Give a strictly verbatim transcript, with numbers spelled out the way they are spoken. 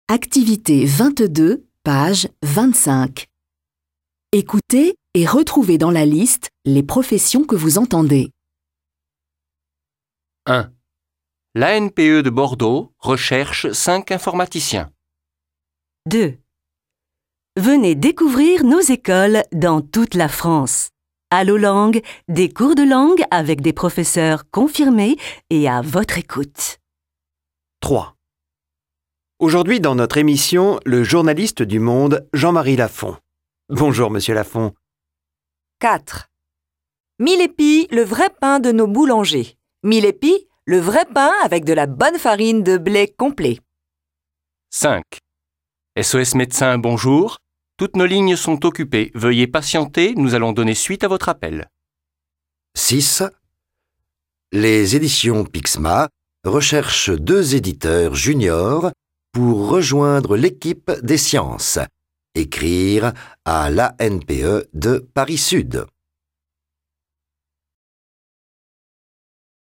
Activité vingt-deux, page vingt-cinq. Écoutez et retrouvez dans la liste les professions que vous entendez. un. L'A N P E de Bordeaux recherche cinq informaticiens. deux. Venez découvrir nos écoles dans toute la France. Allo Langue, des cours de langue avec des professeurs confirmés et à votre écoute. trois. Aujourd'hui, dans notre émission, le journaliste du Monde, Jean-Marie Lafont. Bonjour, monsieur Lafont. quatre. Mille épis, le vrai pain de nos boulangers. Mille épis, le vrai pain avec de la bonne farine de blé complet. cinq. S O S Médecin, bonjour. Toutes nos lignes sont occupées. Veuillez patienter, nous allons donner suite à votre appel. six. Les éditions Pixma recherchent deux éditeurs juniors pour rejoindre l'équipe des sciences. Écrire à l'A N P E de Paris Sud.